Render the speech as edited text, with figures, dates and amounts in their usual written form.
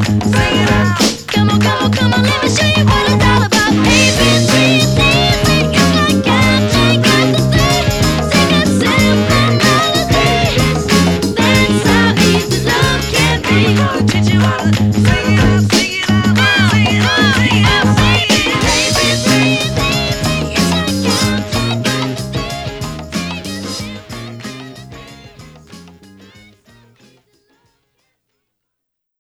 Come on, come on, come on, let me show you what it's all about. ABC, it's like catching at the sea. Sing a simple melody. That's how easy love can be. I'll teach you how to sing it.